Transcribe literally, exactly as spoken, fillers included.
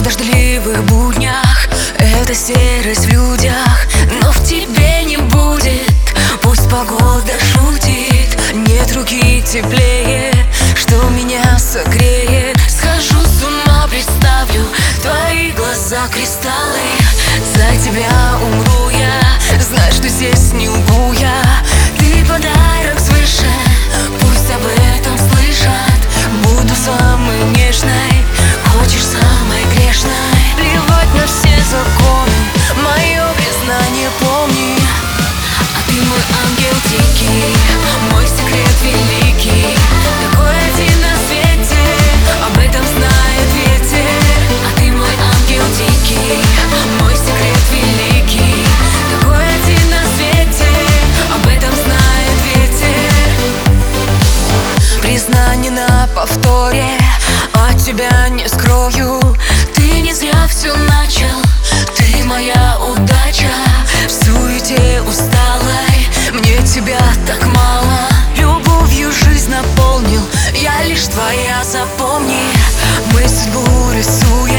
в дождливых буднях, это серость в людях, но в тебе не будет. Пусть погода шутит, нет руки теплее, что меня согреет. Схожу с ума, представлю твои глаза кристаллы. За тебя умру я, знай, что здесь не лгу я. Ты подарок свыше, пусть об этом слышат. Буду самой нежной, хочешь самой грешной. Плевать на все законы, мое признание помни. А ты мой ангел дикий, мой секрет великий, такой один на свете, об этом знает ветер. А ты мой ангел дикий, мой секрет великий, такой один на свете, об этом знает ветер. Признание на повторе, от тебя не скрою. Ты не зря все начал, ты моя удача. В суете усталой мне тебя так мало. Любовью жизнь наполнил, я лишь твоя, запомни. Мы судьбу рисуем.